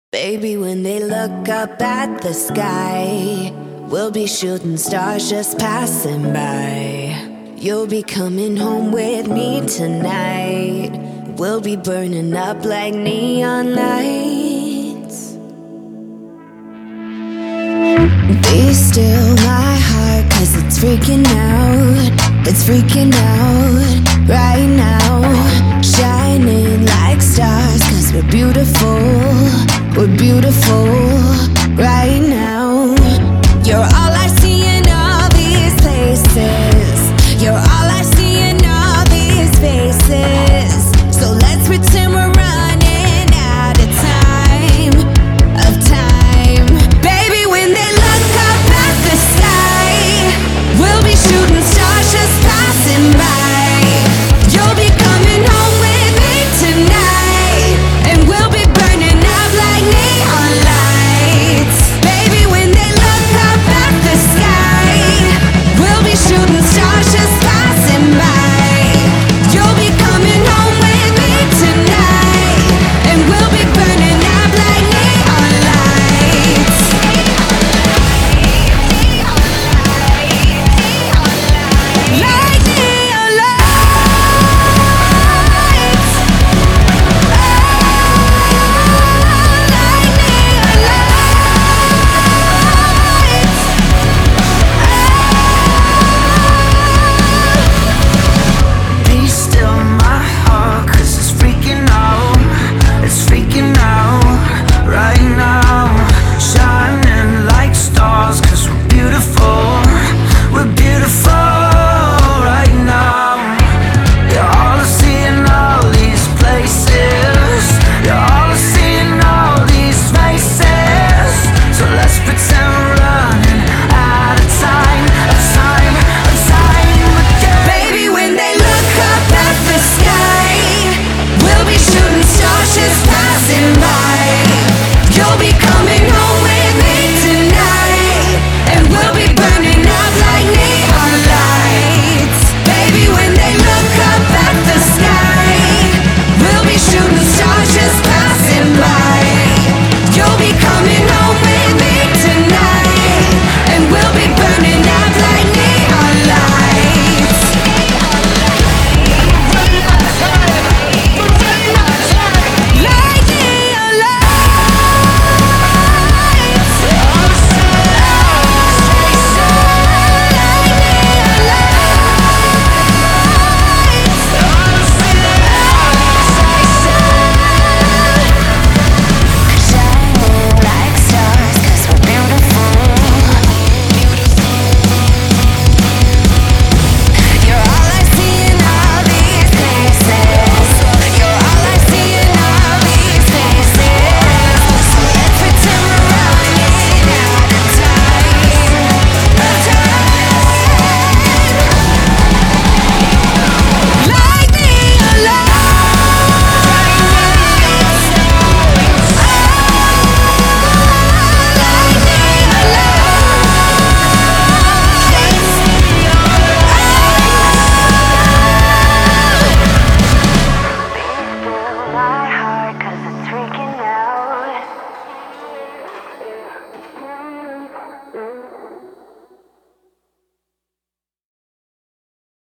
Baby, when they look up at the sky, we'll be shooting stars just passing by. You'll be coming home with me tonight. We'll be burning up like neon lights. Be still my heart, 'cause it's freaking out. It's freaking out right now. Shining like stars, 'cause we're beautiful.